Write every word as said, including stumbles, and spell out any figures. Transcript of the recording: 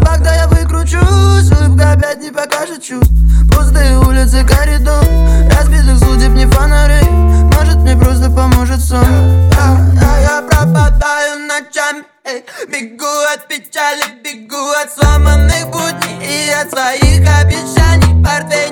когда я выкручусь, улыбка опять не покажет чувств. Пустые улицы, коридор, разбитых судеб не фонарей. Может, мне просто поможет сон. А, а я пропадаю ночами, эй. Бегу от печали, бегу от сломанных будней и от своих обещаний. Портфель